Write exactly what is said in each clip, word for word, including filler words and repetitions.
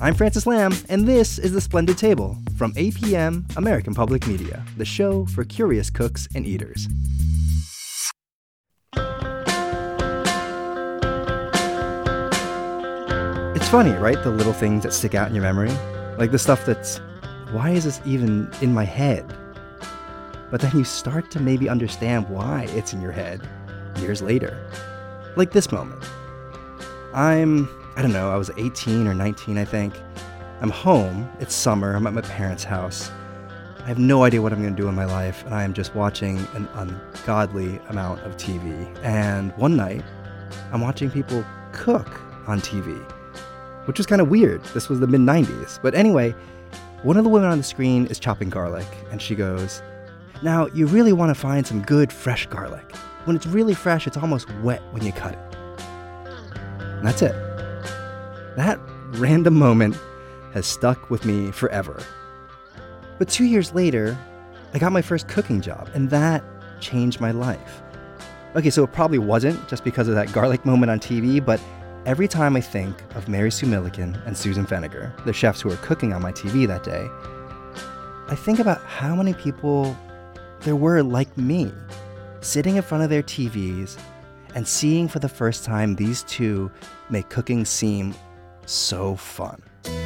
I'm Francis Lamb, and this is The Splendid Table from A P M American Public Media, the show for curious cooks and eaters. It's funny, right? The little things that stick out in your memory. Like the stuff that's, why is this even in my head? But then you start to maybe understand why it's in your head years later. Like this moment. I'm, I don't know, I was eighteen or nineteen, I think. I'm home, it's summer, I'm at my parents' house. I have no idea what I'm going to do in my life, and I am just watching an ungodly amount of T V. And one night, I'm watching people cook on T V, which was kind of weird. This was the mid nineties. But anyway, one of the women on the screen is chopping garlic, and she goes, "Now, you really want to find some good fresh garlic. When it's really fresh, it's almost wet when you cut it." And that's it. That random moment has stuck with me forever. But two years later, I got my first cooking job, and that changed my life. Okay, so it probably wasn't just because of that garlic moment on T V, but every time I think of Mary Sue Milliken and Susan Feniger, the chefs who were cooking on my T V that day, I think about how many people there were like me, sitting in front of their T Vs and seeing for the first time these two make cooking seem so fun.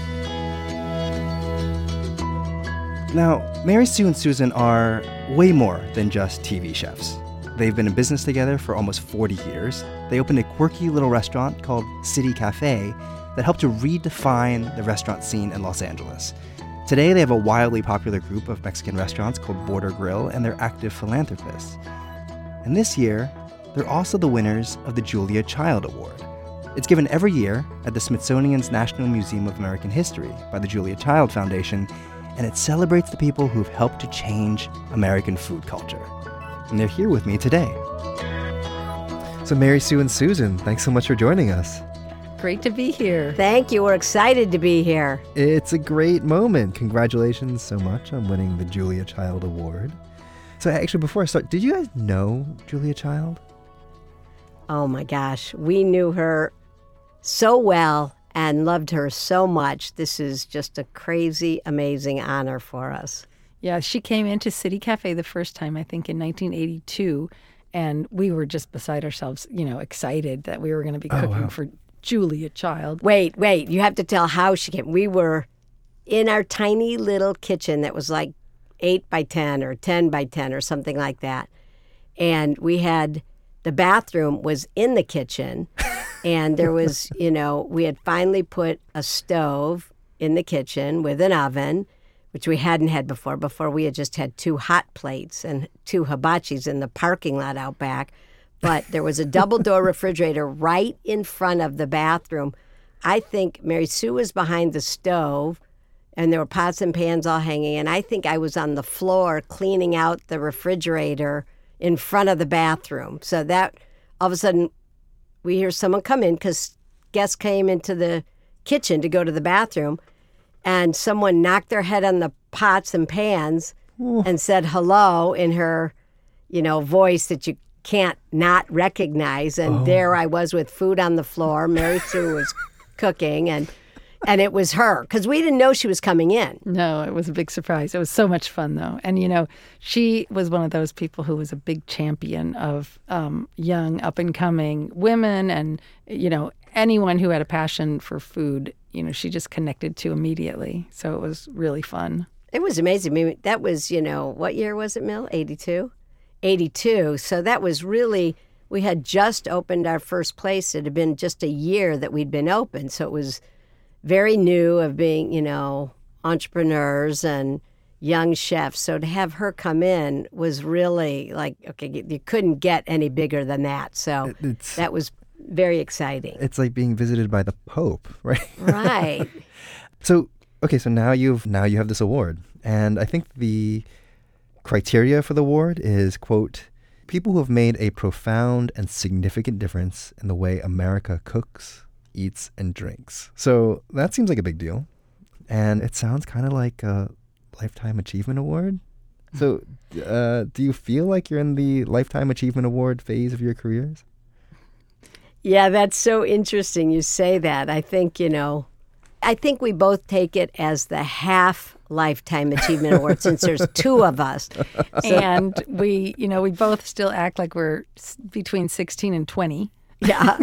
Now, Mary Sue and Susan are way more than just T V chefs. They've been in business together for almost forty years. They opened a quirky little restaurant called City Cafe that helped to redefine the restaurant scene in Los Angeles. Today, they have a wildly popular group of Mexican restaurants called Border Grill, and they're active philanthropists. And this year, they're also the winners of the Julia Child Award. It's given every year at the Smithsonian's National Museum of American History by the Julia Child Foundation, and it celebrates the people who've helped to change American food culture. And they're here with me today. So Mary Sue and Susan, thanks so much for joining us. Great to be here. Thank you. We're excited to be here. It's a great moment. Congratulations so much on winning the Julia Child Award. So actually, before I start, did you guys know Julia Child? Oh my gosh. We knew her so well and loved her so much. This is just a crazy, amazing honor for us. Yeah, she came into City Cafe the first time, I think, in nineteen eighty-two, and we were just beside ourselves, you know, excited that we were going to be cooking oh, wow. for Julia Child. Wait, wait, you have to tell how she came. We were in our tiny little kitchen that was like eight by ten or ten by ten or something like that, and we had, the bathroom was in the kitchen, and there was, you know, we had finally put a stove in the kitchen with an oven, which we hadn't had before. Before, we had just had two hot plates and two hibachis in the parking lot out back. But there was a double-door refrigerator right in front of the bathroom. I think Mary Sue was behind the stove, and there were pots and pans all hanging. And I think I was on the floor cleaning out the refrigerator in front of the bathroom. So that, all of a sudden, we hear someone come in because guests came into the kitchen to go to the bathroom. And someone knocked their head on the pots and pans Ooh. And said hello in her, you know, voice that you can't not recognize. And oh. there I was with food on the floor. Mary Sue was cooking, and and it was her, because we didn't know she was coming in. No, it was a big surprise. It was so much fun, though. And, you know, she was one of those people who was a big champion of um, young, up-and-coming women and, you know, anyone who had a passion for food. You know, she just connected to immediately. So it was really fun. It was amazing. I mean, that was, you know, what year was it, Mill? eighty-two? eighty-two. So that was really, we had just opened our first place. It had been just a year that we'd been open. So it was very new of being, you know, entrepreneurs and young chefs. So to have her come in was really like, okay, you couldn't get any bigger than that. So it's, that was very exciting. It's like being visited by the Pope, right? Right. So, okay, so now you've now you have this award. And I think the criteria for the award is, quote, people who have made a profound and significant difference in the way America cooks, eats, and drinks. So that seems like a big deal. And it sounds kind of like a Lifetime Achievement Award. So uh, do you feel like you're in the Lifetime Achievement Award phase of your careers? Yeah, that's so interesting you say that. I think, you know, I think we both take it as the half Lifetime Achievement Award since there's two of us. And we, you know, we both still act like we're s- between sixteen and twenty. Yeah.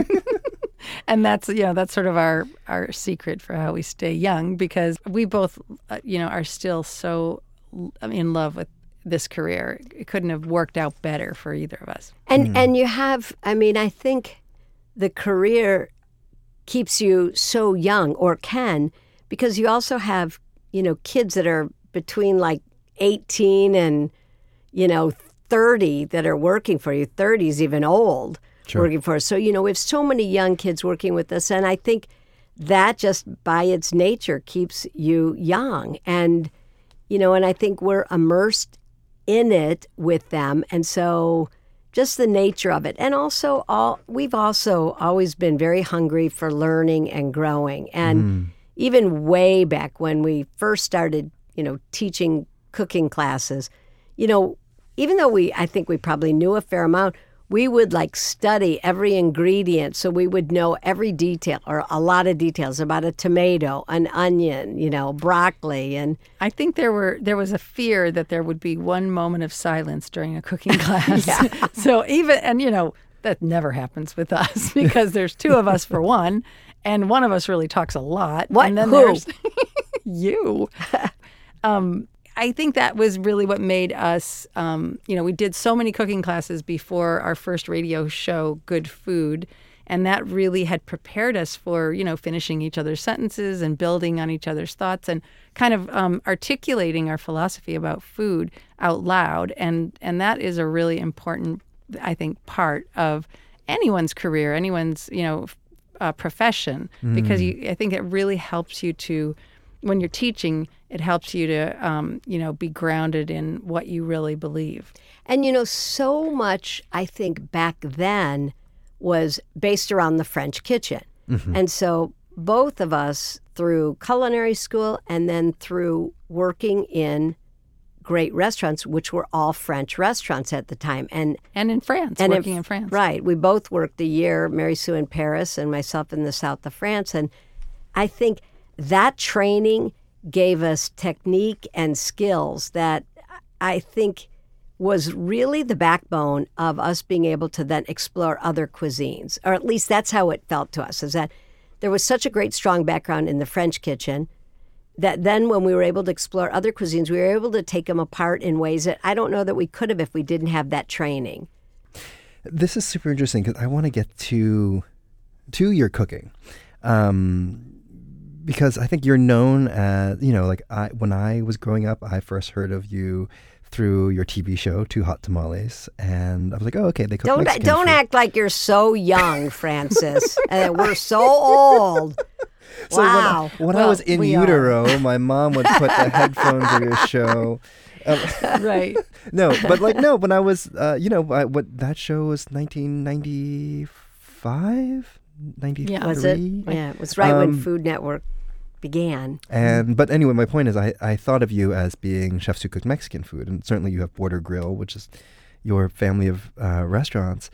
And that's, you know, that's sort of our, our secret for how we stay young, because we both, uh, you know, are still so l- in love with this career. It couldn't have worked out better for either of us. And and you have, I mean, I think the career keeps you so young, or can, because you also have, you know, kids that are between like eighteen and, you know, thirty that are working for you. thirty is even old. Sure. Working for us. So, you know, we have so many young kids working with us. And I think that just by its nature keeps you young. And, you know, and I think we're immersed in it with them. And so just the nature of it. And also, all we've also always been very hungry for learning and growing. And mm. even way back when we first started, you know, teaching cooking classes, you know, even though we, I think we probably knew a fair amount, we would like study every ingredient, so we would know every detail, or a lot of details about a tomato, an onion, you know, broccoli. And I think there were there was a fear that there would be one moment of silence during a cooking class. Yeah. So even, and you know, that never happens with us because there's two of us for one, and one of us really talks a lot. What? And then Who? there's you. um, I think that was really what made us, um, you know, we did so many cooking classes before our first radio show, Good Food, and that really had prepared us for, you know, finishing each other's sentences and building on each other's thoughts and kind of um, articulating our philosophy about food out loud. And, and that is a really important, I think, part of anyone's career, anyone's, you know, uh, profession, mm. because you, I think it really helps you to, when you're teaching, it helps you to, um, you know, be grounded in what you really believe. And, you know, so much, I think, back then was based around the French kitchen. Mm-hmm. And so both of us, through culinary school and then through working in great restaurants, which were all French restaurants at the time. And and in France, and working in, in France. Right. We both worked a year, Mary Sue in Paris and myself in the south of France. And I think that training gave us technique and skills that I think was really the backbone of us being able to then explore other cuisines, or at least that's how it felt to us, is that there was such a great, strong background in the French kitchen that then when we were able to explore other cuisines, we were able to take them apart in ways that I don't know that we could have if we didn't have that training. This is super interesting because I want to get to to your cooking. Um, Because I think you're known as, you know, like I, when I was growing up, I first heard of you through your T V show, Two Hot Tamales. And I was like, oh, okay, they cook don't, Mexican Don't food. act like you're so young, Francis. And we're so old. So wow. when, I, when well, I was in utero, are. my mom would put the headphones of your show. Um, right. No, but like, no, when I was, uh, you know, I, what that show was nineteen ninety-five, ninety-three. Yeah, was it? Yeah, it was right um, when Food Network began. And but anyway, my point is, I, I thought of you as being chefs who cook Mexican food, and certainly you have Border Grill, which is your family of uh, restaurants.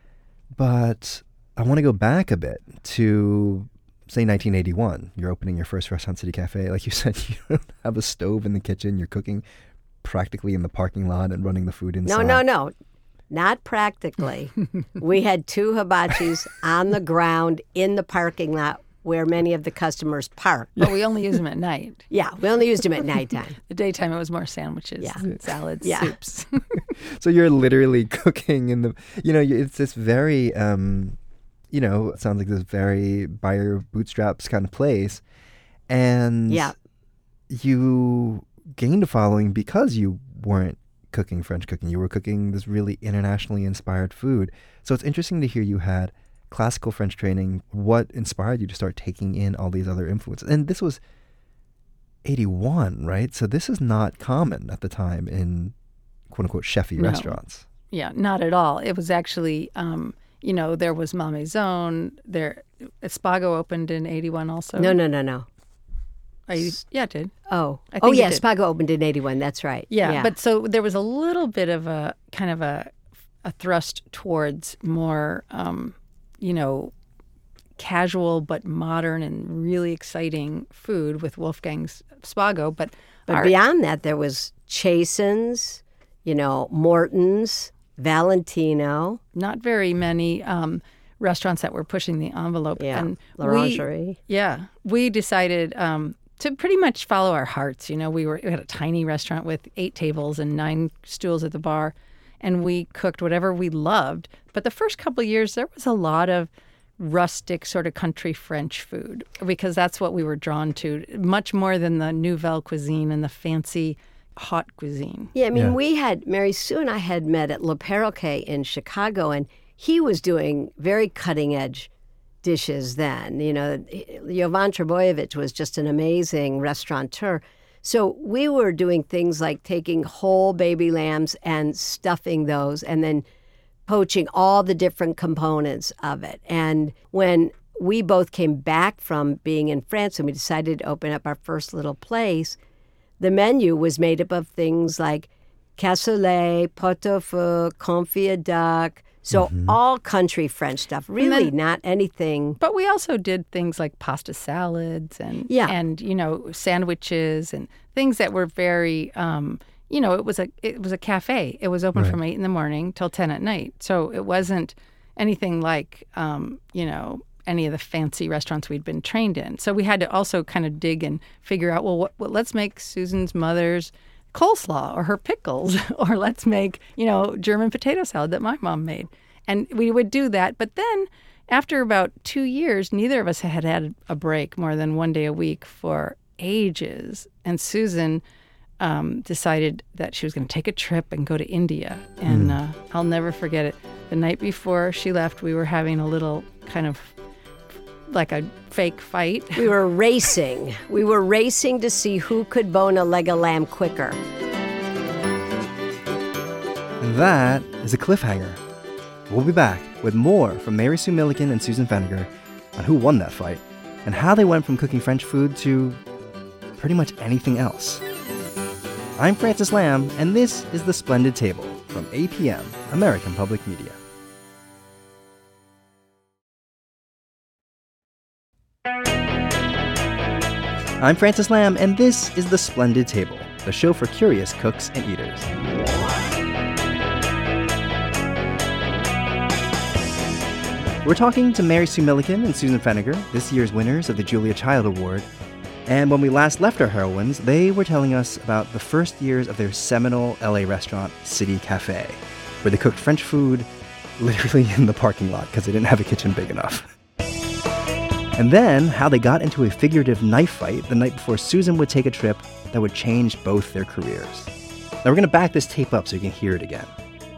But I want to go back a bit to, say, nineteen eighty-one. You're opening your first Restaurant City Cafe. Like you said, you don't have a stove in the kitchen. You're cooking practically in the parking lot and running the food inside. No, no, no. Not practically. We had two hibachis on the ground in the parking lot where many of the customers park. But we only use them at night. Yeah, we only used them at nighttime. The daytime, it was more sandwiches, yeah. salads, yeah. soups. So you're literally cooking in the, you know, it's this very, um, you know, it sounds like this very by your bootstraps kind of place. And yeah. you gained a following because you weren't cooking French cooking. You were cooking this really internationally inspired food. So it's interesting to hear you had classical French training. What inspired you to start taking in all these other influences? And this was eighty-one, right? So this is not common at the time in quote unquote chefy no. restaurants. Yeah, not at all. It was actually, um, you know, there was Ma Maison. There, Spago opened in eighty-one also. No, no, no, no. Are you, yeah, it did. Oh, I think oh yeah, did. Spago opened in eighty-one. That's right. Yeah, yeah, but so there was a little bit of a kind of a, a thrust towards more, um, you know, casual but modern and really exciting food with Wolfgang's Spago. But, but our, beyond that, there was Chasen's, you know, Morton's, Valentino. Not very many um, restaurants that were pushing the envelope. Yeah, and L'Orangerie. We, yeah, we decided um, to pretty much follow our hearts. You know, we were we had a tiny restaurant with eight tables and nine stools at the bar, and we cooked whatever we loved. But the first couple of years, there was a lot of rustic sort of country French food because that's what we were drawn to, much more than the nouvelle cuisine and the fancy hot cuisine. Yeah, I mean, Yeah. we had, Mary Sue and I had met at Le Perroquet in Chicago, and he was doing very cutting-edge dishes then. You know, Jovan Trbojevic was just an amazing restaurateur. So we were doing things like taking whole baby lambs and stuffing those and then poaching all the different components of it. And when we both came back from being in France and we decided to open up our first little place, the menu was made up of things like cassoulet, pot-au-feu, confit duck, so Mm-hmm. all country French stuff, really then- not anything. But we also did things like pasta salads and Yeah. and you know sandwiches and things that were very um, you know it was a it was a cafe. It was open Right. from eight in the morning till ten at night. So it wasn't anything like um, you know any of the fancy restaurants we'd been trained in. So we had to also kind of dig and figure out well what, what let's make Susan's mother's coleslaw or her pickles or let's make, you know, German potato salad that my mom made. And we would do that. But then after about two years, neither of us had had a break more than one day a week for ages. And Susan um, decided that she was going to take a trip and go to India. And uh, I'll never forget it. The night before she left, we were having a little kind of like a fake fight. We were racing. We were racing to see who could bone a leg of lamb quicker. And that is a cliffhanger. We'll be back with more from Mary Sue Milliken and Susan Feniger on who won that fight and how they went from cooking French food to pretty much anything else. I'm Francis Lamb, and this is The Splendid Table from A P M, American Public Media. I'm Francis Lamb, and this is The Splendid Table, the show for curious cooks and eaters. We're talking to Mary Sue Milliken and Susan Feniger, this year's winners of the Julia Child Award. And when we last left our heroines, they were telling us about the first years of their seminal L A restaurant, City Cafe, where they cooked French food literally in the parking lot because they didn't have a kitchen big enough. And then how they got into a figurative knife fight the night before Susan would take a trip that would change both their careers. Now we're going to back this tape up so you can hear it again.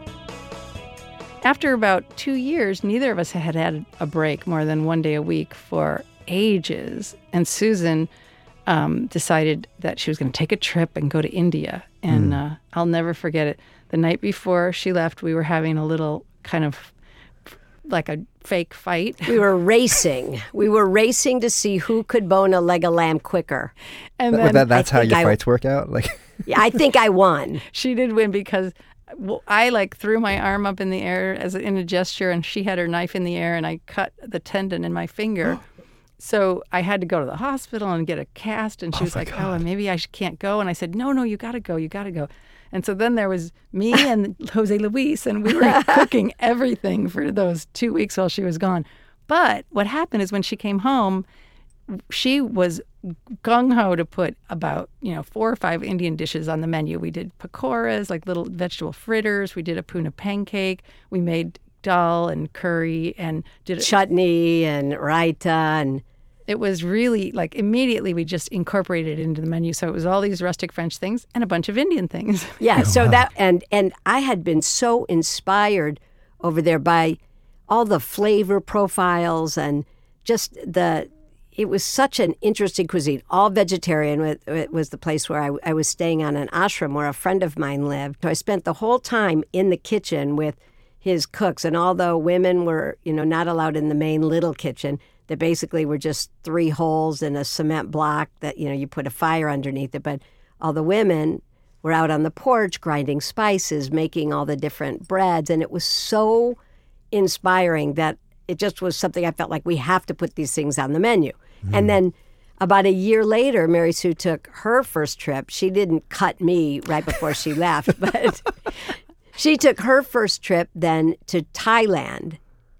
After about two years, neither of us had had a break more than one day a week for ages. And Susan um, decided that she was going to take a trip and go to India. And Mm. uh, I'll never forget it. The night before she left, we were having a little kind of like a fake fight. We were racing. We were racing to see who could bone a leg of lamb quicker. And That- then that- that's I how think your I- fights work out? Like, Yeah, I think I won. she did win because well, I like threw my arm up in the air as a, in a gesture, and she had her knife in the air, and I cut the tendon in my finger. So I had to go to the hospital and get a cast, and she Oh was my like, God. "Oh, maybe I sh- can't go." And I said, "No, no, you got to go. You got to go." And so then there was me and Jose Luis, and we were cooking everything for those two weeks while she was gone. But what happened is when she came home, she was gung-ho to put about, you know, four or five Indian dishes on the menu. We did pakoras, like little vegetable fritters. We did a puna pancake. We made dal and curry and did it. Chutney and raita and It was really like immediately we just incorporated it into the menu. So it was all these rustic French things and a bunch of Indian things. yeah. So that and and I had been so inspired over there by all the flavor profiles and just the. It was such an interesting cuisine, all vegetarian. It it was the place where I, I was staying on an ashram where a friend of mine lived. So I spent the whole time in the kitchen with his cooks. And although women were, you know, not allowed in the main little kitchen, that basically were just three holes in a cement block that, you know, you put a fire underneath it. But all the women were out on the porch grinding spices, making all the different breads. And it was so inspiring that it just was something I felt like we have to put these things on the menu. Mm. And then about a year later, Mary Sue took her first trip. She didn't cut me right before she left, but she took her first trip then to Thailand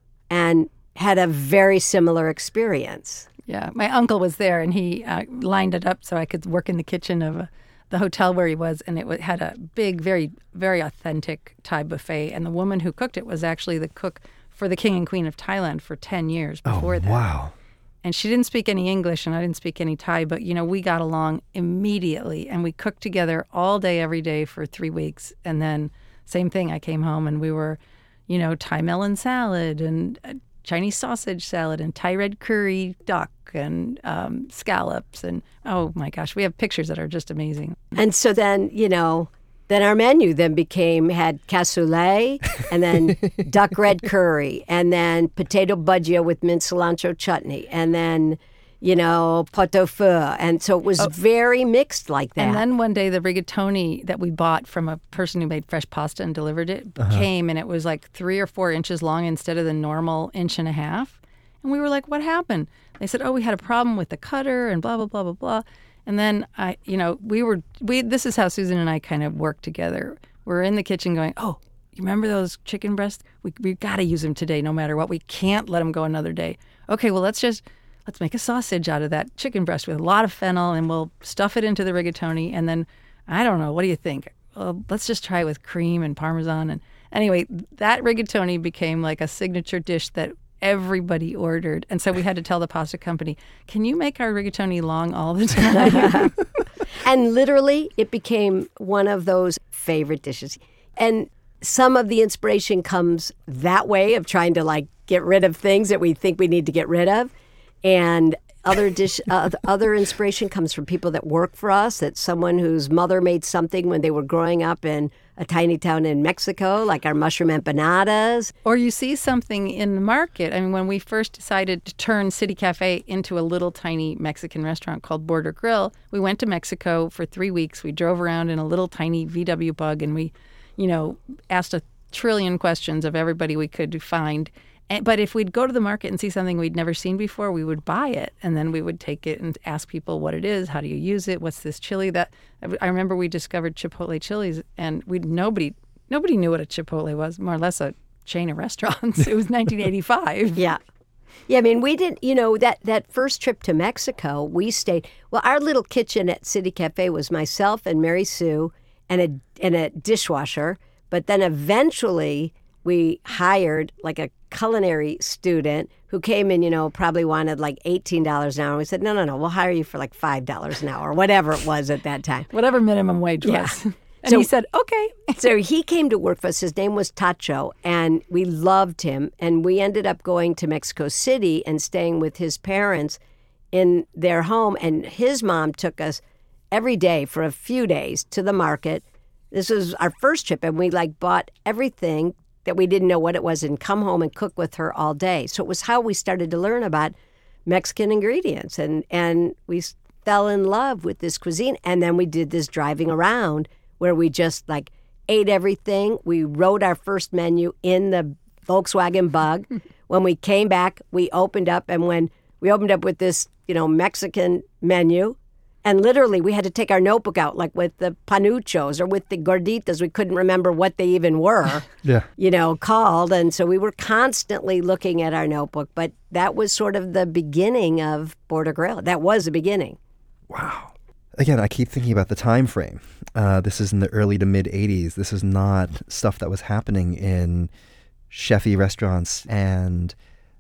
and had a very similar experience. Yeah, my uncle was there, and he uh, lined it up so I could work in the kitchen of uh, the hotel where he was, and it w- had a big, very, very authentic Thai buffet. And the woman who cooked it was actually the cook for the King and Queen of Thailand for ten years before oh, that. Wow. And she didn't speak any English, and I didn't speak any Thai, but, you know, we got along immediately, and we cooked together all day, every day for three weeks. And then same thing, I came home, and we were, you know, Thai melon salad and uh, Chinese sausage salad and Thai red curry duck and um, scallops. And, oh, my gosh, we have pictures that are just amazing. And so then, you know, then our menu then became, had cassoulet and then duck red curry and then potato bhujia with mint cilantro chutney and then, you know, pot au feu. And so it was oh. very mixed like that. And then one day the rigatoni that we bought from a person who made fresh pasta and delivered it uh-huh. came, and it was like three or four inches long instead of the normal inch and a half. And we were like, what happened? They said, oh, we had a problem with the cutter and blah, blah, blah, blah, blah. And then I, you know, we were, we, this is how Susan and I kind of worked together. We're in the kitchen going, oh, you remember those chicken breasts? We, we've got to use them today no matter what. We can't let them go another day. Okay, well, let's just, let's make a sausage out of that chicken breast with a lot of fennel, and we'll stuff it into the rigatoni. And then, I don't know, what do you think? Well, let's just try it with cream and Parmesan. And anyway, that rigatoni became like a signature dish that everybody ordered. And so we had to tell the pasta company, can you make our rigatoni long all the time? And literally, it became one of those favorite dishes. And some of the inspiration comes that way of trying to like get rid of things that we think we need to get rid of. And other dish, uh, other inspiration comes from people that work for us. That's someone whose mother made something when they were growing up in a tiny town in Mexico, like our mushroom empanadas. Or you see something in the market. I mean, when we first decided to turn City Cafe into a little tiny Mexican restaurant called Border Grill, we went to Mexico for three weeks. We drove around in a little tiny V W Bug, and we, you know, asked a trillion questions of everybody we could find. And, but if we'd go to the market and see something we'd never seen before, we would buy it, and then we would take it and ask people what it is, how do you use it, what's this chili that I remember we discovered Chipotle chilies, and we nobody nobody knew what a Chipotle was, more or less a chain of restaurants. It was nineteen eighty-five. Yeah. Yeah, I mean, we didn't, you know, that, that first trip to Mexico, we stayed, well, our little kitchen at City Cafe was myself and Mary Sue and a and a dishwasher, but then eventually we hired like a culinary student who came in, you know, probably wanted like eighteen dollars an hour. We said, no, no, no, we'll hire you for like five dollars an hour, whatever it was at that time. Whatever minimum wage yeah. was. And so, he said, okay. So he came to work for us. His name was Tacho, and we loved him. And we ended up going to Mexico City and staying with his parents in their home. And his mom took us every day for a few days to the market. This was our first trip, and we like bought everything that we didn't know what it was and come home and cook with her all day. So it was how we started to learn about Mexican ingredients. And, and we fell in love with this cuisine. And then we did this driving around where we just like ate everything. We wrote our first menu in the Volkswagen Bug. When we came back, we opened up. And when we opened up with this, you know, Mexican menu, and literally, we had to take our notebook out, like with the panuchos or with the gorditas. We couldn't remember what they even were, yeah. you know, called. And so we were constantly looking at our notebook. But that was sort of the beginning of Border Grill. That was the beginning. Wow. Again, I keep thinking about the time frame. Uh, this is in the early to mid eighties. This is not stuff that was happening in chefy restaurants. And,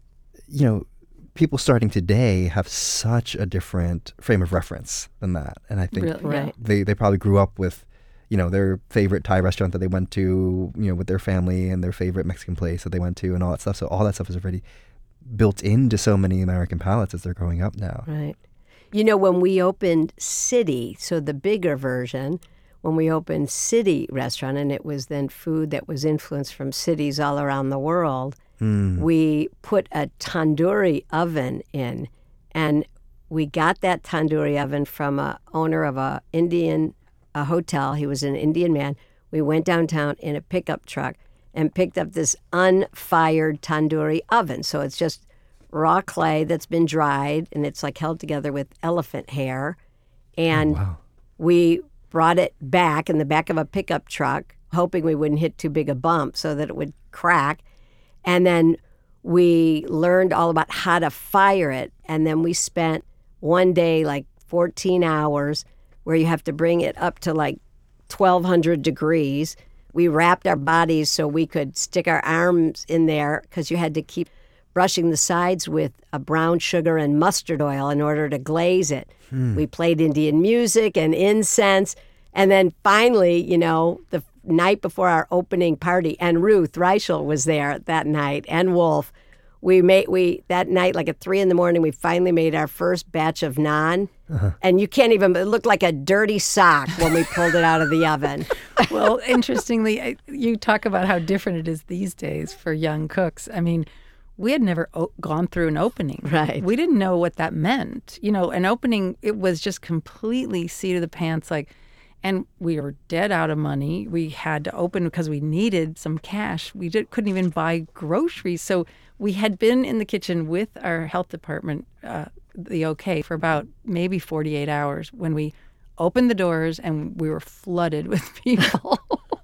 you know, people starting today have such a different frame of reference than that. And I think really? Right. they, they probably grew up with, you know, their favorite Thai restaurant that they went to, you know, with their family, and their favorite Mexican place that they went to and all that stuff. So all that stuff is already built into so many American palates as they're growing up now. Right. You know, when we opened City, so the bigger version, when we opened City Restaurant, and it was then food that was influenced from cities all around the world, Mm. we put a tandoori oven in, and we got that tandoori oven from a owner of a Indian a hotel. He was an Indian man. We went downtown in a pickup truck, and picked up this unfired tandoori oven. So it's just raw clay that's been dried, and it's like held together with elephant hair. And Oh, wow. we brought it back in the back of a pickup truck, hoping we wouldn't hit too big a bump so that it would crack. And then we learned all about how to fire it. And then we spent one day, like fourteen hours, where you have to bring it up to like twelve hundred degrees. We wrapped our bodies so we could stick our arms in there because you had to keep brushing the sides with a brown sugar and mustard oil in order to glaze it. Hmm. We played Indian music and incense. And then finally, you know, the night before our opening party, and Ruth Reichel was there that night, and Wolf. We made we that night, like at three in the morning, we finally made our first batch of naan, uh-huh. and you can't even. It looked like a dirty sock when we pulled it out of the oven. Well, interestingly, you talk about how different it is these days for young cooks. I mean, we had never o- gone through an opening. Right. We didn't know what that meant. You know, an opening, it was just completely seat of the pants, like. And we were dead out of money. We had to open because we needed some cash. We did, couldn't even buy groceries. So we had been in the kitchen with our health department, uh, the OK, for about maybe forty-eight hours when we opened the doors and we were flooded with people.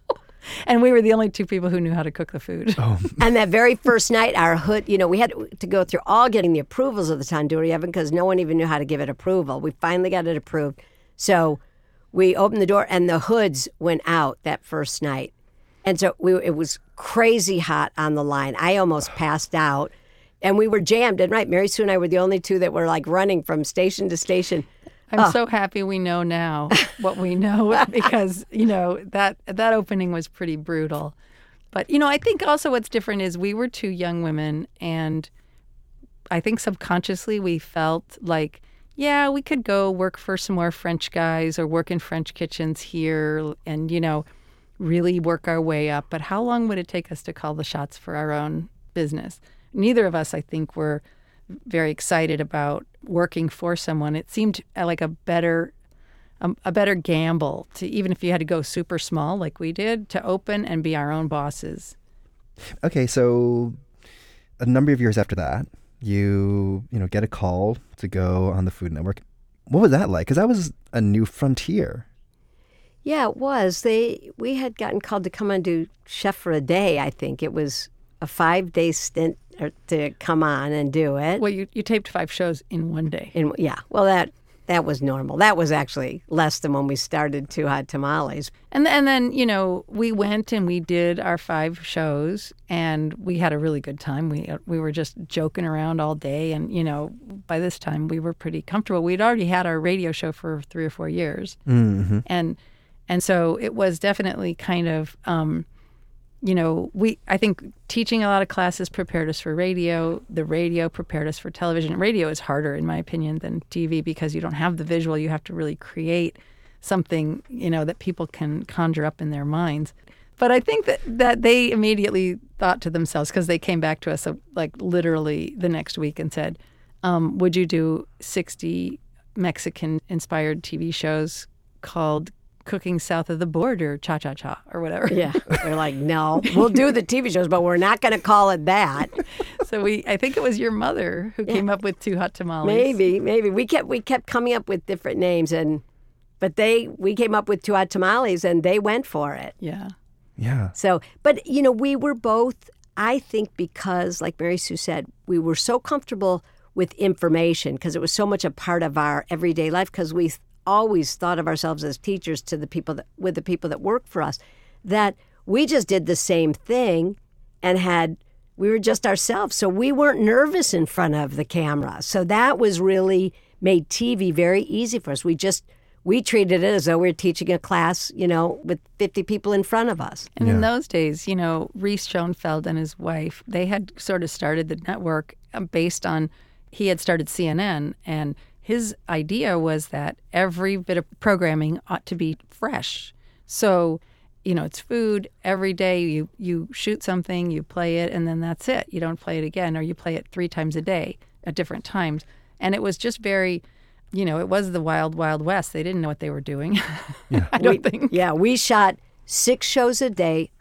And we were the only two people who knew how to cook the food. Oh. And that very first night, our hood, you know, we had to go through all getting the approvals of the tandoori oven because no one even knew how to give it approval. We finally got it approved. So we opened the door, and the hoods went out that first night. And so we, it was crazy hot on the line. I almost passed out. And we were jammed. And right, Mary Sue and I were the only two that were like running from station to station. I'm oh. so happy we know now what we know because, you know, that that opening was pretty brutal. But, you know, I think also what's different is we were two young women, and I think subconsciously we felt like, yeah, we could go work for some more French guys or work in French kitchens here and, you know, really work our way up. But how long would it take us to call the shots for our own business? Neither of us, I think, were very excited about working for someone. It seemed like a better um, a better gamble to, even if you had to go super small like we did, to open and be our own bosses. Okay, so a number of years after that, you you know get a call to go on the Food Network. What was that like? Because that was a new frontier. Yeah, it was. They we had gotten called to come on do Chef for a Day. I think it was a five day stint to come on and do it. Well, you, you taped five shows in one day. In, yeah, well that that was normal. That was actually less than when we started Two Hot Tamales. And and then, you know, we went and we did our five shows, and we had a really good time. We we were just joking around all day, and, you know, by this time we were pretty comfortable. We'd already had our radio show for three or four years. Mm-hmm. And and so it was definitely kind of, um, you know, we I think teaching a lot of classes prepared us for radio. The radio prepared us for television. Radio is harder, in my opinion, than T V because you don't have the visual. You have to really create something, you know, that people can conjure up in their minds. But I think that, that they immediately thought to themselves, because they came back to us uh, like literally the next week and said, um, would you do sixty Mexican-inspired T V shows called Cooking South of the Border, Cha-Cha-Cha, or whatever? Yeah. They're like, no, we'll do the T V shows, but we're not going to call it that. So we, I think it was your mother who Yeah. came up with Two Hot Tamales. Maybe, maybe. We kept we kept coming up with different names, and but they we came up with Two Hot Tamales, and they went for it. Yeah. Yeah. So, but, you know, we were both, I think because, like Mary Sue said, we were so comfortable with information because it was so much a part of our everyday life because we always thought of ourselves as teachers to the people that, with the people that work for us, that we just did the same thing and had, we were just ourselves. So we weren't nervous in front of the camera. So that was really made T V very easy for us. We just, we treated it as though we were teaching a class, you know, with fifty people in front of us. And Yeah. in those days, you know, Reese Schoenfeld and his wife, they had sort of started the network um, based on, he had started C N N, and his idea was that every bit of programming ought to be fresh. So, you know, it's food every day. You, you shoot something, you play it, and then that's it. You don't play it again, or you play it three times a day at different times. And it was just very, you know, it was the wild, wild west. They didn't know what they were doing. Yeah. I don't we, think. Yeah, we shot six shows a day,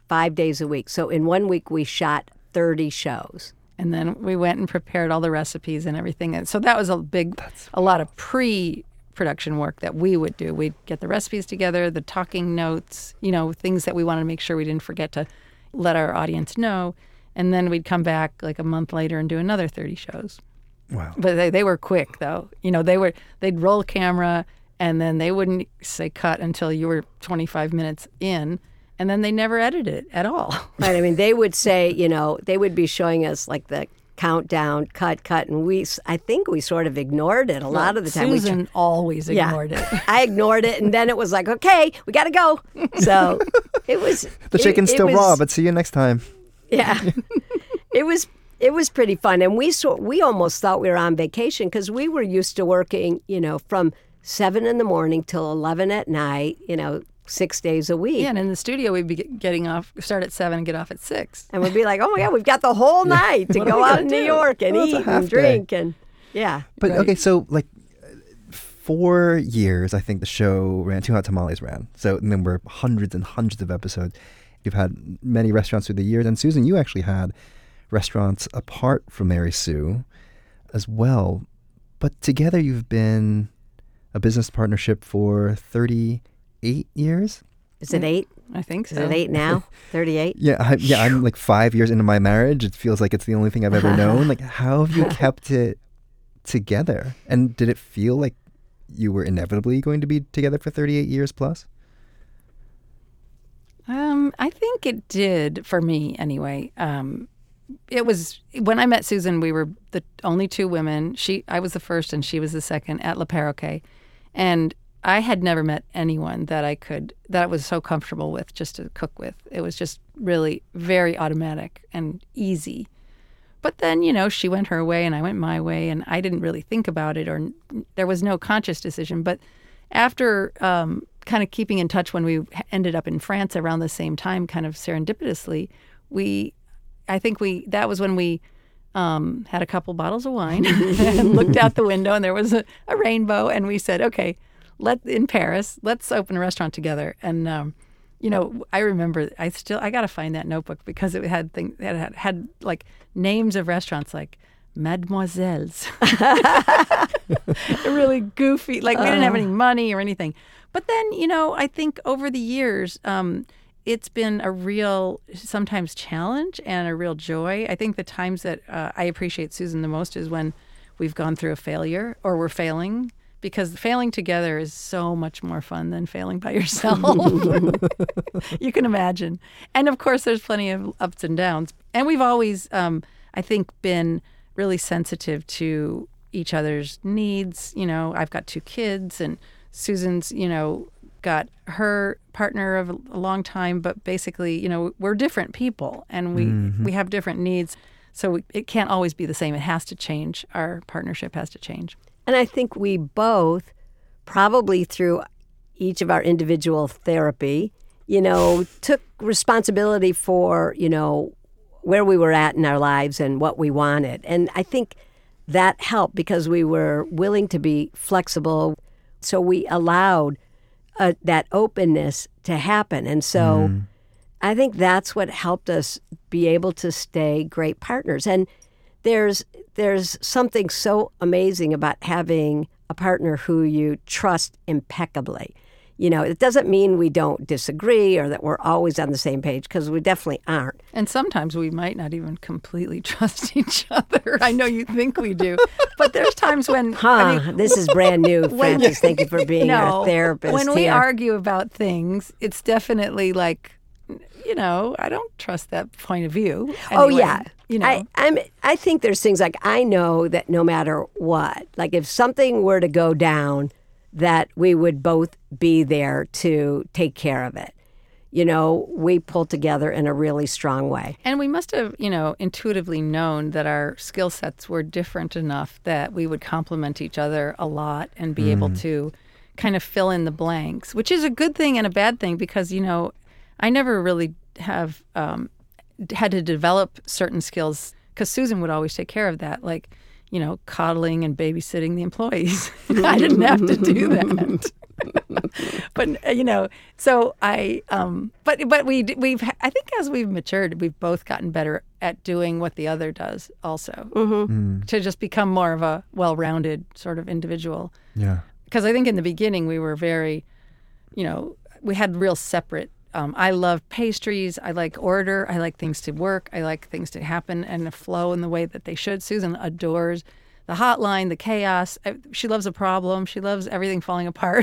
five days a week. So in one week, we shot thirty shows. And then we went and prepared all the recipes and everything. And so that was a big, That's a lot of pre-production work that we would do. We'd get the recipes together, the talking notes, you know, things that we wanted to make sure we didn't forget to let our audience know. And then we'd come back like a month later and do another thirty shows. Wow. But they, they were quick, though. You know, they were, they'd roll camera, and then they wouldn't say cut until you were twenty-five minutes in. And then they never edited it at all. Right. I mean, they would say, you know, they would be showing us like the countdown, cut, cut. And we, I think we sort of ignored it a lot of the time. Susan we tr- always ignored yeah. it. I ignored it. And then it was like, okay, we got to go. So it was. The chicken's it, it still was, raw, but see you next time. Yeah. it was. It was pretty fun. And we saw, we almost thought we were on vacation because we were used to working, you know, from seven in the morning till eleven at night, you know, six days a week. Yeah, and in the studio, we'd be getting off, start at seven and get off at six. And we'd be like, oh my God, we've got the whole night to go out in New York and Well, it's a eat half and drink. And yeah. But Right. okay, so like four years, I think the show ran, Too Hot Tamales ran. So and then we're hundreds and hundreds of episodes. You've had many restaurants through the years. And Susan, you actually had restaurants apart from Mary Sue as well. But together you've been a business partnership for thirty-eight years? Is it eight? I think so. Is it eight now? thirty-eight? Yeah, I, yeah. I'm like five years into my marriage. It feels like it's the only thing I've ever known. Like, how have you kept it together? And did it feel like you were inevitably going to be together for thirty-eight years plus? Um, I think it did for me anyway. Um, it was when I met Susan, we were the only two women. She, I was the first, and she was the second at Le Perroquet, and I had never met anyone that I could that I was so comfortable with just to cook with. It was just really very automatic and easy. But then, you know, she went her way and I went my way, and I didn't really think about it, or there was no conscious decision. But after um, kind of keeping in touch when we ended up in France around the same time, kind of serendipitously, we, I think we, that was when we um, had a couple bottles of wine and looked out the window, and there was a, a rainbow, and we said, okay, let in Paris, let's open a restaurant together. And um, you know, I remember I still I got to find that notebook because it had things it had, had like names of restaurants like Mademoiselle's, really goofy. Like we didn't have any money or anything. But then, you know, I think over the years, um, it's been a real sometimes challenge and a real joy. I think the times that uh, I appreciate Susan the most is when we've gone through a failure or we're failing. Because failing together is so much more fun than failing by yourself. You can imagine. And of course, there's plenty of ups and downs. And we've always, um, I think, been really sensitive to each other's needs. You know, I've got two kids, and Susan's, you know, got her partner of a, a long time. But basically, you know, we're different people, and we, mm-hmm. we have different needs. So we, it can't always be the same. It has to change. Our partnership has to change. And I think we both, probably through each of our individual therapy, you know, took responsibility for, you know, where we were at in our lives and what we wanted. And I think that helped because we were willing to be flexible. So we allowed uh, that openness to happen. And so mm. I think that's what helped us be able to stay great partners. And There's there's something so amazing about having a partner who you trust impeccably. You know, it doesn't mean we don't disagree or that we're always on the same page, because we definitely aren't. And sometimes we might not even completely trust each other. I know you think we do, but there's times when... Huh, I mean, this is brand new, Frances. Thank you for being no, our therapist when we here. argue about things, it's definitely like, you know, I don't trust that point of view. Anyway, oh, yeah. You know. I, I'm, I think there's things like I know that no matter what, like if something were to go down, that we would both be there to take care of it. You know, we pull together in a really strong way. And we must have, you know, intuitively known that our skill sets were different enough that we would complement each other a lot and be mm. able to kind of fill in the blanks, which is a good thing and a bad thing because, you know, I never really have um, had to develop certain skills because Susan would always take care of that, like, you know, coddling and babysitting the employees. I didn't have to do that. But uh, you know, so I, um, but but we we've I think as we've matured, we've both gotten better at doing what the other does, also, Mm-hmm. Mm. to just become more of a well-rounded sort of individual. Yeah. Because I think in the beginning we were very, you know, we had real separate. Um, I love pastries. I like order. I like things to work. I like things to happen and flow in the way that they should. Susan adores the hotline, the chaos. I- She loves a problem. She loves everything falling apart.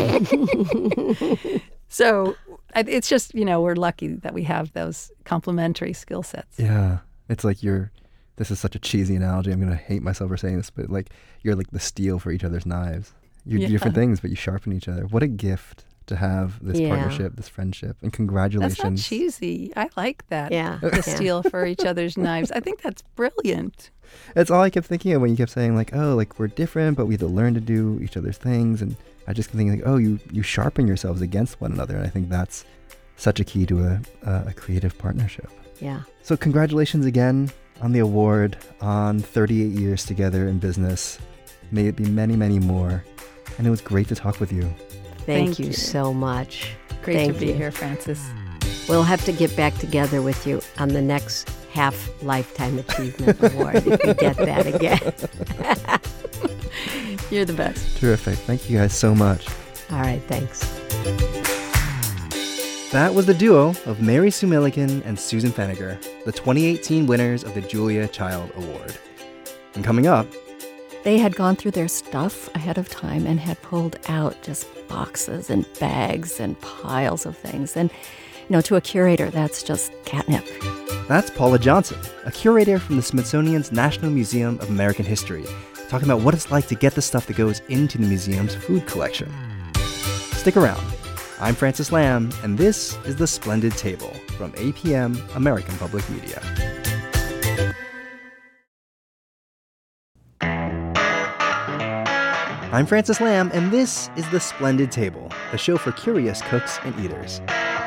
So I- it's just, you know, we're lucky that we have those complementary skill sets. Yeah. It's like you're, this is such a cheesy analogy. I'm going to hate myself for saying this, but like you're like the steel for each other's knives. You do Yeah. different things, but you sharpen each other. What a gift to have this Yeah. partnership, this friendship, and congratulations. That's not cheesy. I like that. Yeah. The Yeah. steel for each other's knives. I think that's brilliant. That's all I kept thinking of when you kept saying like, oh, like we're different, but we have to learn to do each other's things. And I just kept thinking like, oh, you, you sharpen yourselves against one another. And I think that's such a key to a, a, a creative partnership. Yeah. So congratulations again on the award, on thirty-eight years together in business. May it be many, many more. And it was great to talk with you. Thank, Thank you, you. so much. Great Thank to be you. here, Francis. We'll have to get back together with you on the next half Lifetime Achievement Award if we get that again. You're the best. Terrific. Thank you guys so much. All right, thanks. That was the duo of Mary Sue Milligan and Susan Feniger, the twenty eighteen winners of the Julia Child Award. And coming up, They had gone through their stuff ahead of time and had pulled out just boxes and bags and piles of things. And, you know, to a curator, that's just catnip. that's Paula Johnson, a curator from the Smithsonian's National Museum of American History, talking about what it's like to get the stuff that goes into the museum's food collection. Stick around. I'm Francis Lamb, and this is The Splendid Table from A P M American Public Media. I'm Francis Lamb, and this is The Splendid Table, the show for curious cooks and eaters.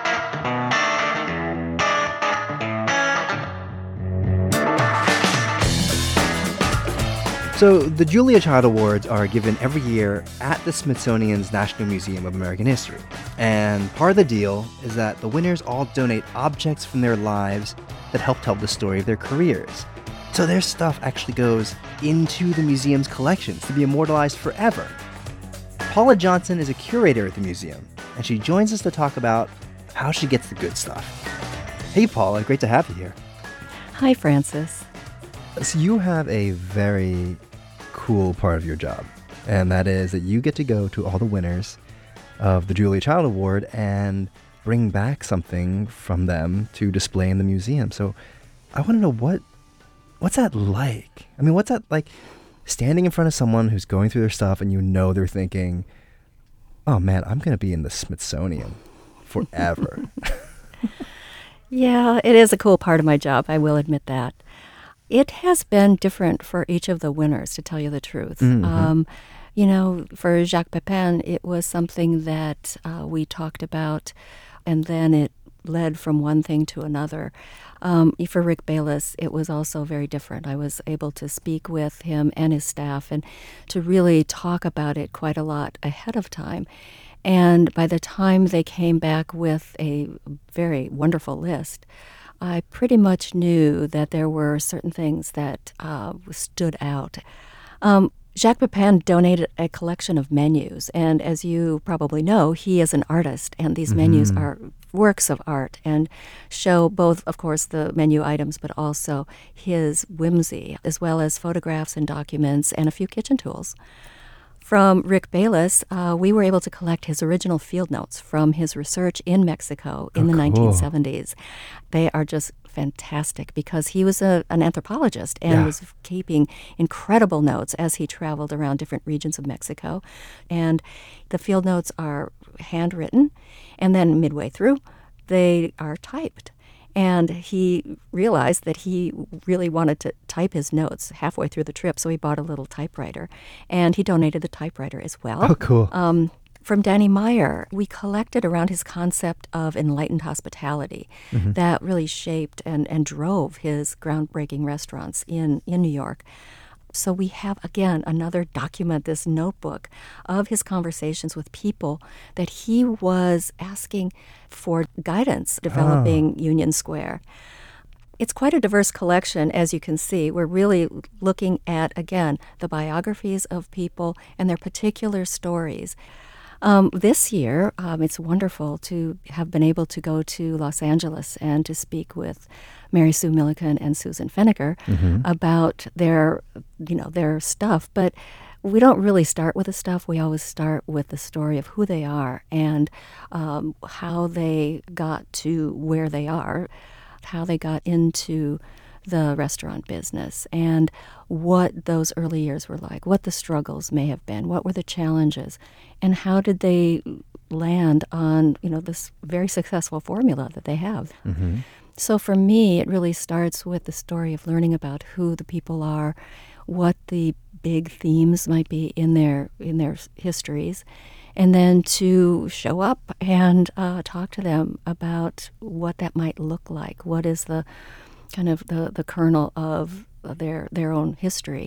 So, the Julia Child Awards are given every year at the Smithsonian's National Museum of American History. And part of the deal is that the winners all donate objects from their lives that help tell the story of their careers. So their stuff actually goes into the museum's collections to be immortalized forever. Paula Johnson is a curator at the museum, and she joins us to talk about how she gets the good stuff. Hey, Paula, great to have you here. Hi, Francis. So you have a very cool part of your job, and that is that you get to go to all the winners of the Julia Child Award and bring back something from them to display in the museum. So I want to know what what's that like? I mean, what's that like standing in front of someone who's going through their stuff and you know they're thinking, oh man, I'm going to be in the Smithsonian forever. Yeah, it is a cool part of my job, I will admit that. It has been different for each of the winners, to tell you the truth. Mhm. Um, you know, for Jacques Pepin, it was something that uh, we talked about, and then it led from one thing to another. Um, for Rick Bayless, it was also very different. I was able to speak with him and his staff and to really talk about it quite a lot ahead of time. And by the time they came back with a very wonderful list, I pretty much knew that there were certain things that uh, stood out. Um, Jacques Pepin donated a collection of menus, and as you probably know, he is an artist, and these menus Mhm. are works of art and show both, of course, the menu items, but also his whimsy, as well as photographs and documents and a few kitchen tools. From Rick Bayless, uh, we were able to collect his original field notes from his research in Mexico in Oh, the cool. nineteen seventies. They are just fantastic because he was a, an anthropologist and Yeah. was keeping incredible notes as he traveled around different regions of Mexico. And the field notes are handwritten, and then midway through, they are typed. And he realized that he really wanted to type his notes halfway through the trip, so he bought a little typewriter. And he donated the typewriter as well. Oh, cool. Um, from Danny Meyer, we collected around his concept of enlightened hospitality that really shaped and, and drove his groundbreaking restaurants in, in New York. So we have, again, another document, this notebook of his conversations with people that he was asking for guidance developing oh. Union Square. It's quite a diverse collection, as you can see. We're really looking at, again, the biographies of people and their particular stories. Um, this year, um, it's wonderful to have been able to go to Los Angeles and to speak with Mary Sue Milliken and Susan Feniger mm-hmm. about their, you know, their stuff. But we don't really start with the stuff. We always start with the story of who they are and um, how they got to where they are, how they got into the restaurant business, and what those early years were like, what the struggles may have been, what were the challenges, and how did they land on, you know, this very successful formula that they have. Mm-hmm. So for me, it really starts with the story of learning about who the people are, what the big themes might be in their in their histories, and then to show up and uh, talk to them about what that might look like. What is the kind of the, the kernel of their their own history.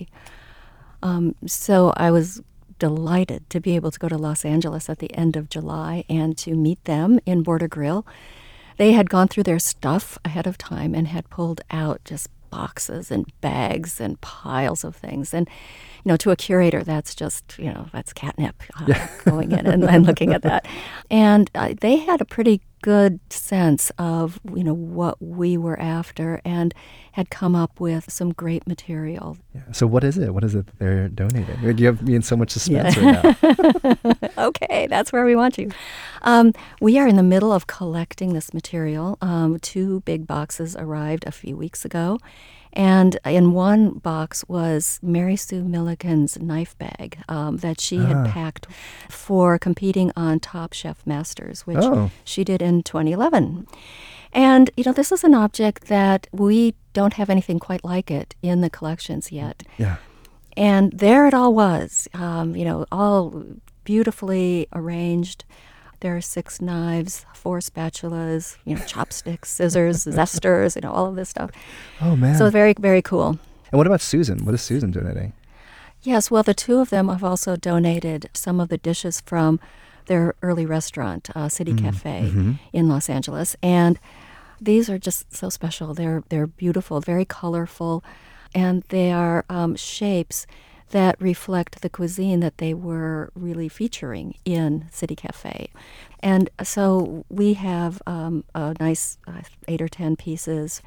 Um, so I was delighted to be able to go to Los Angeles at the end of July and to meet them in Border Grill. They had gone through their stuff ahead of time and had pulled out just boxes and bags and piles of things. And, you know, to a curator, that's just, you know, that's catnip uh, yeah. going in and, and looking at that. And uh, they had a pretty good sense of, you know, what we were after and had come up with some great material. Yeah. So what is it? What is it that they're donating? You have me in so much suspense yeah. right now. Okay, that's where we want you. Um, we are in the middle of collecting this material. Um, two big boxes arrived a few weeks ago. And in one box was Mary Sue Milliken's knife bag um, that she ah. had packed for competing on Top Chef Masters, which oh. she did in twenty eleven. And, you know, this is an object that we don't have anything quite like it in the collections yet. Yeah. And there it all was, um, you know, all beautifully arranged. There are six knives, four spatulas, you know, chopsticks, scissors, zesters, you know, all of this stuff. Oh, man. So very, very cool. And what about Susan? What is Susan donating? Yes, well, the two of them have also donated some of the dishes from their early restaurant, uh, City mm. Cafe mm-hmm. in Los Angeles. And these are just so special. They're, they're beautiful, very colorful, and they are um, shapes that reflect the cuisine that they were really featuring in City Cafe. And so we have um, a nice uh, eight or ten pieces.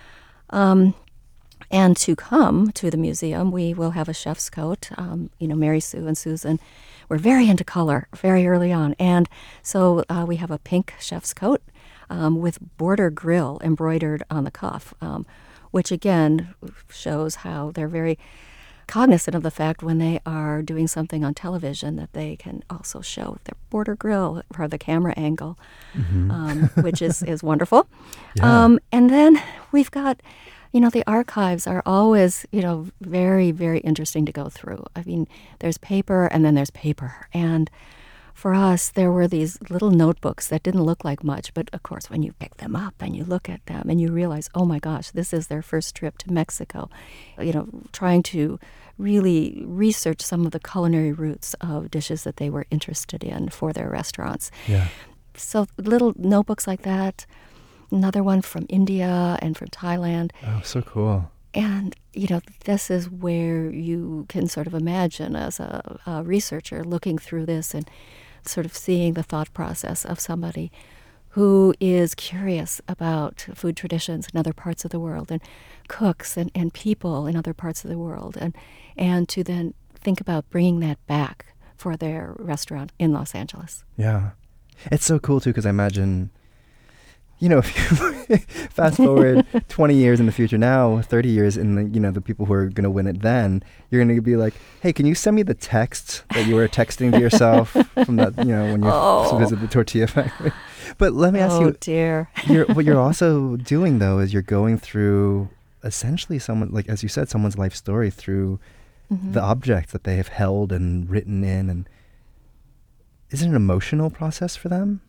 Um, and to come to the museum, we will have a chef's coat. Um, you know, Mary Sue and Susan were very into color very early on. And so uh, we have a pink chef's coat um, with Border Grill embroidered on the cuff, um, which again shows how they're very cognizant of the fact when they are doing something on television that they can also show their Border Grill for the camera angle, mm-hmm. um, which is, is wonderful. Yeah. Um, and then we've got, you know, the archives are always, you know, very, very interesting to go through. I mean, there's paper and then there's paper. And for us, there were these little notebooks that didn't look like much, but of course, when you pick them up and you look at them and you realize, oh my gosh, this is their first trip to Mexico, you know, trying to really research some of the culinary roots of dishes that they were interested in for their restaurants. Yeah. So little notebooks like that, another one from India and from Thailand. Oh, so cool. And, you know, this is where you can sort of imagine as a, a researcher looking through this and sort of seeing the thought process of somebody who is curious about food traditions in other parts of the world and cooks and, and people in other parts of the world, and and to then think about bringing that back for their restaurant in Los Angeles. Yeah. It's so cool, too, because I imagine, you know, if you fast forward twenty years in the future now, thirty years in the, you know, the people who are going to win it then, you're going to be like, hey, can you send me the text that you were texting to yourself from that, you know, when you oh. visit the tortilla factory? But let me ask oh, you. Oh, dear. you're, what you're also doing, though, is you're going through essentially someone, like, as you said, someone's life story through mm-hmm. the objects that they have held and written in. And is it an emotional process for them?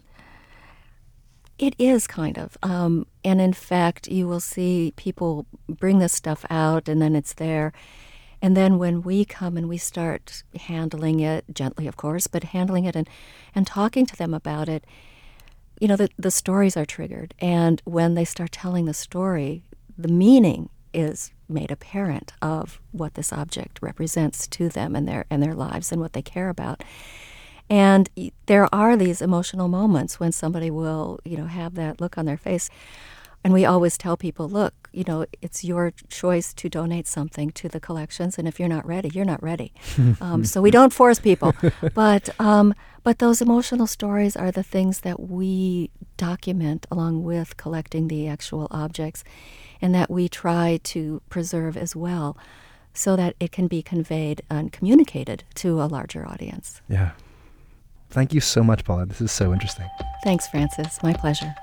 It is kind of. Um, and in fact, you will see people bring this stuff out and then it's there. And then when we come and we start handling it, gently of course, but handling it and, and talking to them about it, you know, the, the stories are triggered. And when they start telling the story, the meaning is made apparent of what this object represents to them and their and their lives and what they care about. And there are these emotional moments when somebody will, you know, have that look on their face. And we always tell people, look, you know, it's your choice to donate something to the collections, and if you're not ready, you're not ready. um, so we don't force people. But um, but those emotional stories are the things that we document along with collecting the actual objects, and that we try to preserve as well, so that it can be conveyed and communicated to a larger audience. Yeah. Thank you so much, Paula. This is so interesting. Thanks, Francis. My pleasure.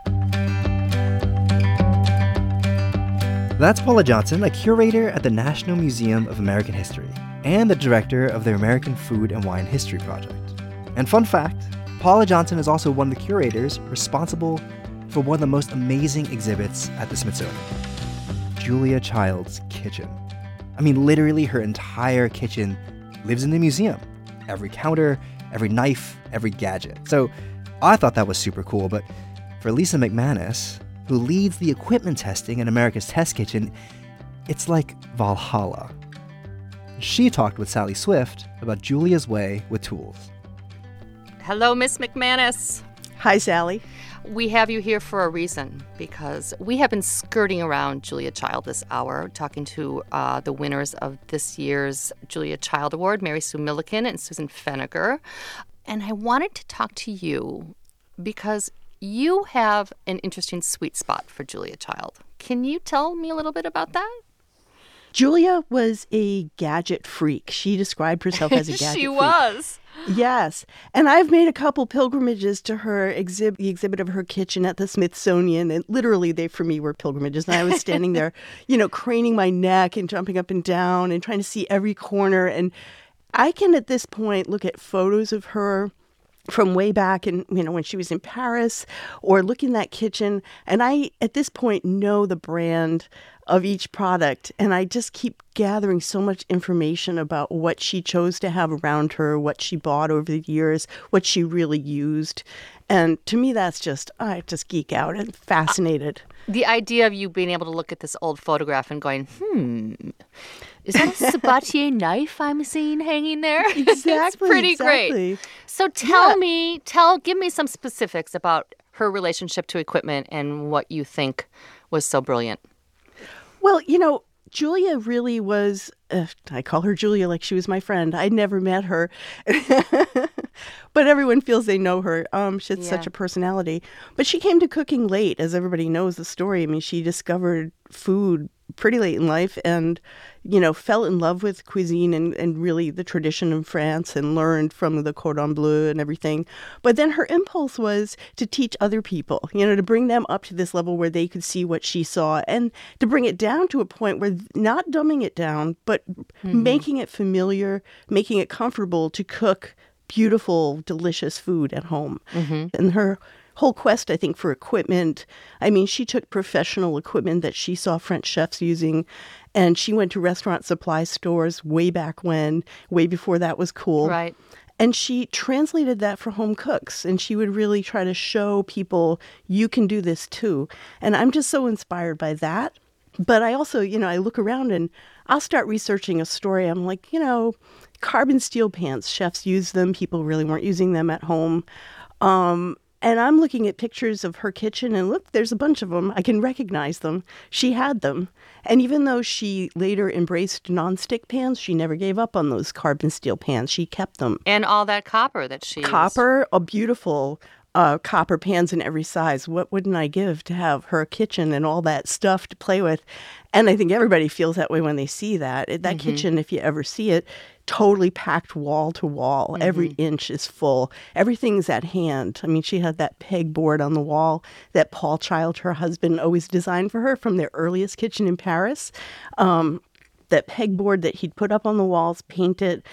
That's Paula Johnson, a curator at the National Museum of American History and the director of the American Food and Wine History Project. And fun fact, Paula Johnson is also one of the curators responsible for one of the most amazing exhibits at the Smithsonian, Julia Child's kitchen. I mean, literally her entire kitchen lives in the museum. Every counter, every knife, every gadget. So I thought that was super cool, but for Lisa McManus, who leads the equipment testing in America's Test Kitchen, it's like Valhalla. She talked with Sally Swift about Julia's way with tools. Hello, Miss McManus. Hi, Sally. We have you here for a reason, because we have been skirting around Julia Child this hour, talking to uh, the winners of this year's Julia Child Award, Mary Sue Milliken and Susan Feniger. And I wanted to talk to you because you have an interesting sweet spot for Julia Child. Can you tell me a little bit about that? Julia was a gadget freak. She described herself as a gadget she freak. She was. Yes. And I've made a couple pilgrimages to her exhibit, the exhibit of her kitchen at the Smithsonian. And literally, they, for me, were pilgrimages. And I was standing there, you know, craning my neck and jumping up and down and trying to see every corner. And I can, at this point, look at photos of her from way back in, you know, when she was in Paris, or looking at that kitchen. And I, at this point, know the brand of each product. And I just keep gathering so much information about what she chose to have around her, what she bought over the years, what she really used. And to me, that's just, I just geek out and fascinated. The idea of you being able to look at this old photograph and going, hmm, is that a Sabatier knife I'm seeing hanging there? Exactly. It's pretty exactly. great. So tell Yeah. me, tell, give me some specifics about her relationship to equipment and what you think was so brilliant. Well, you know, Julia really was, uh, I call her Julia like she was my friend. I'd never met her, but everyone feels they know her. Um, she had Yeah. such a personality. But she came to cooking late, as everybody knows the story. I mean, she discovered food pretty late in life and, you know, fell in love with cuisine and, and really the tradition in France and learned from the cordon bleu and everything. But then her impulse was to teach other people, you know, to bring them up to this level where they could see what she saw and to bring it down to a point where not dumbing it down, but mm-hmm. making it familiar, making it comfortable to cook beautiful, delicious food at home. Mm-hmm. And her whole quest, I think, for equipment. I mean, she took professional equipment that she saw French chefs using, and she went to restaurant supply stores way back when, way before that was cool. Right. And she translated that for home cooks, and she would really try to show people, you can do this too. And I'm just so inspired by that. But I also, you know, I look around and I'll start researching a story. I'm like, you know, carbon steel pans, chefs use them. People really weren't using them at home. Um, And I'm looking at pictures of her kitchen and look, there's a bunch of them. I can recognize them. She had them. And even though she later embraced nonstick pans, she never gave up on those carbon steel pans. She kept them. And all that copper that she Copper, a beautiful uh, copper pans in every size. What wouldn't I give to have her kitchen and all that stuff to play with? And I think everybody feels that way when they see that. That mm-hmm. kitchen, if you ever see it, totally packed wall to wall. Mm-hmm. Every inch is full. Everything's at hand. I mean, she had that pegboard on the wall that Paul Child, her husband, always designed for her from their earliest kitchen in Paris. Um, that pegboard that he'd put up on the walls, paint it.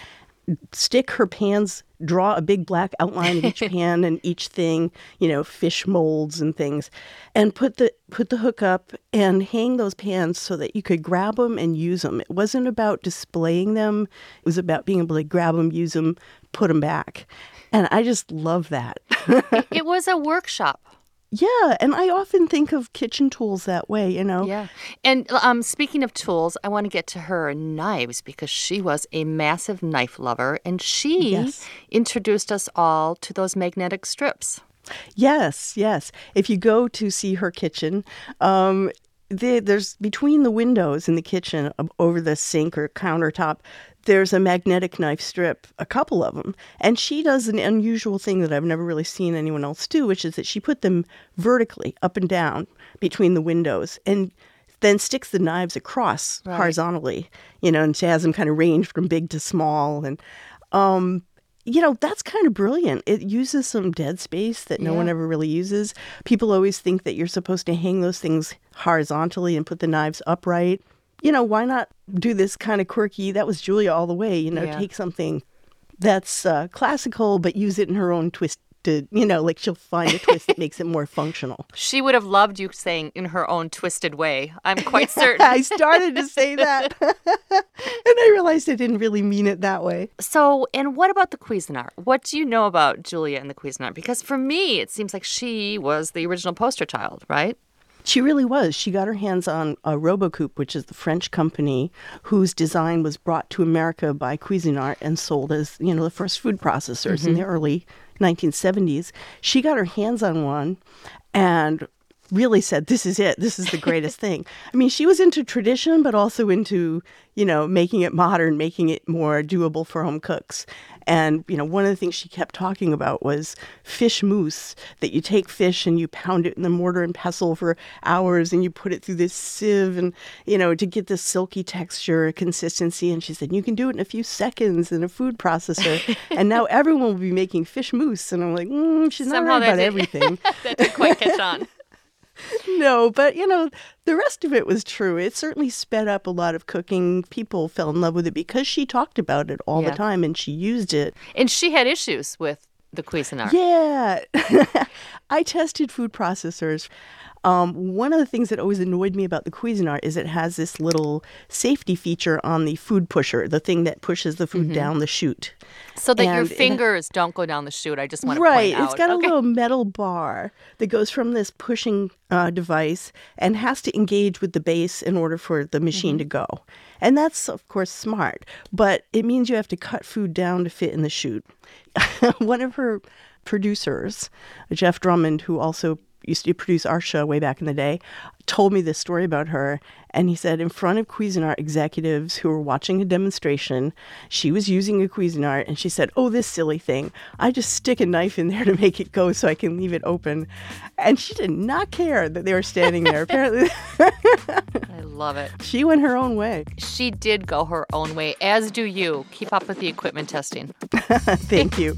stick her pans, draw a big black outline of each pan and each thing, you know, fish molds and things, and put the put the hook up and hang those pans so that you could grab them and use them. It wasn't about displaying them. It was about being able to grab them, use them, put them back. And I just love that. it, it was a workshop. Yeah, and I often think of kitchen tools that way, you know. Yeah. And um, speaking of tools, I want to get to her knives because she was a massive knife lover, and she Yes. introduced us all to those magnetic strips. Yes, yes. If you go to see her kitchen, um, the, there's between the windows in the kitchen uh, over the sink or countertop, there's a magnetic knife strip, a couple of them. And she does an unusual thing that I've never really seen anyone else do, which is that she put them vertically up and down between the windows and then sticks the knives across Right. horizontally, you know, and she has them kind of ranged from big to small. And, um, you know, that's kind of brilliant. It uses some dead space that no Yeah. one ever really uses. People always think that you're supposed to hang those things horizontally and put the knives upright. You know, why not do this kind of quirky? That was Julia all the way, you know, Yeah. take something that's uh, classical, but use it in her own twisted, you know, like she'll find a twist that makes it more functional. She would have loved you saying in her own twisted way. I'm quite certain. I started to say that, and I realized I didn't really mean it that way. So, and what about the Cuisinart? What do you know about Julia and the Cuisinart? Because for me, it seems like she was the original poster child, right? She really was. She got her hands on a Robocoupe, which is the French company whose design was brought to America by Cuisinart and sold as, you know, the first food processors Mm-hmm. in the early nineteen seventies. She got her hands on one and really said, this is it. This is the greatest thing. I mean, she was into tradition, but also into, you know, making it modern, making it more doable for home cooks. And, you know, one of the things she kept talking about was fish mousse, that you take fish and you pound it in the mortar and pestle for hours and you put it through this sieve and, you know, to get this silky texture, consistency. And she said, you can do it in a few seconds in a food processor. And now everyone will be making fish mousse. And I'm like, mm, she's not Somehow right that about did- everything. That didn't quite catch on. No, but, you know, the rest of it was true. It certainly sped up a lot of cooking. People fell in love with it because she talked about it all Yeah. the time and she used it. And she had issues with the Cuisinart. Yeah. I tested food processors. Um, one of the things that always annoyed me about the Cuisinart is it has this little safety feature on the food pusher, the thing that pushes the food down the chute. So that your And it- fingers don't go down the chute. I just want to Right. point out. It's got Okay. a little metal bar that goes from this pushing uh, device and has to engage with the base in order for the machine Mm-hmm. to go. And that's, of course, smart. But it means you have to cut food down to fit in the chute. One of her producers, Jeff Drummond, who also used to produce our show way back in the day, told me this story about her. And he said in front of Cuisinart executives who were watching a demonstration, she was using a Cuisinart and she said, oh, this silly thing. I just stick a knife in there to make it go so I can leave it open. And she did not care that they were standing there. Apparently, I love it. she went her own way. She did go her own way, as do you. Keep up with the equipment testing. Thank you.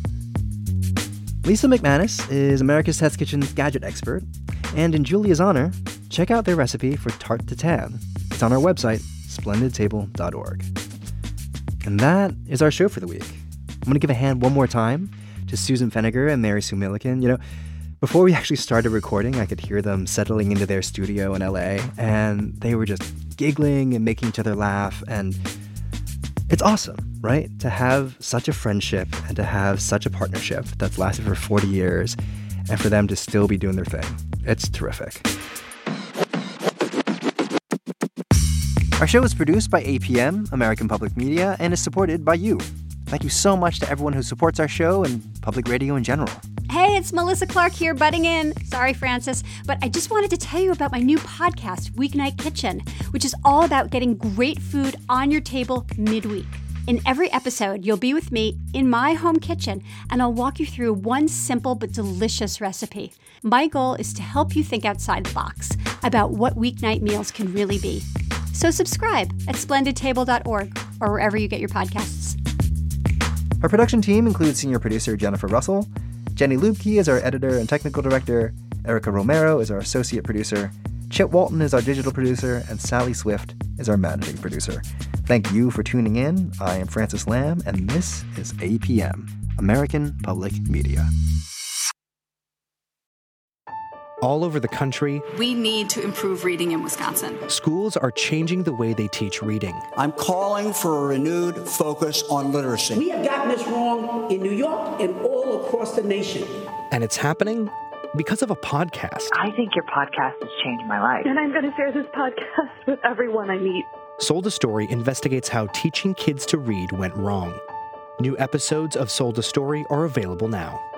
Lisa McManus is America's Test Kitchen's gadget expert, and in Julia's honor, check out their recipe for tarte tatin. It's on our website, splendid table dot org. And that is our show for the week. I'm going to give a hand one more time to Susan Feniger and Mary Sue Milliken. You know, before we actually started recording, I could hear them settling into their studio in L A, and they were just giggling and making each other laugh, and it's awesome, right? To have such a friendship and to have such a partnership that's lasted for forty years and for them to still be doing their thing. It's terrific. Our show is produced by A P M, American Public Media, and is supported by you. Thank you so much to everyone who supports our show and public radio in general. Hey, it's Melissa Clark here, butting in. Sorry, Francis, but I just wanted to tell you about my new podcast, Weeknight Kitchen, which is all about getting great food on your table midweek. In every episode, you'll be with me in my home kitchen, and I'll walk you through one simple but delicious recipe. My goal is to help you think outside the box about what weeknight meals can really be. So subscribe at splendid table dot org or wherever you get your podcasts. Our production team includes senior producer Jennifer Russell, Jenny Lubke is our editor and technical director, Erica Romero is our associate producer, Chip Walton is our digital producer, and Sally Swift is our managing producer. Thank you for tuning in. I am Francis Lamb, and this is A P M, American Public Media. All over the country, we need to improve reading in Wisconsin. Schools are changing the way they teach reading. I'm calling for a renewed focus on literacy. We have gotten this wrong in New York and all across the nation. And it's happening because of a podcast. I think your podcast has changed my life. And I'm going to share this podcast with everyone I meet. Sold a Story investigates how teaching kids to read went wrong. New episodes of Sold a Story are available now.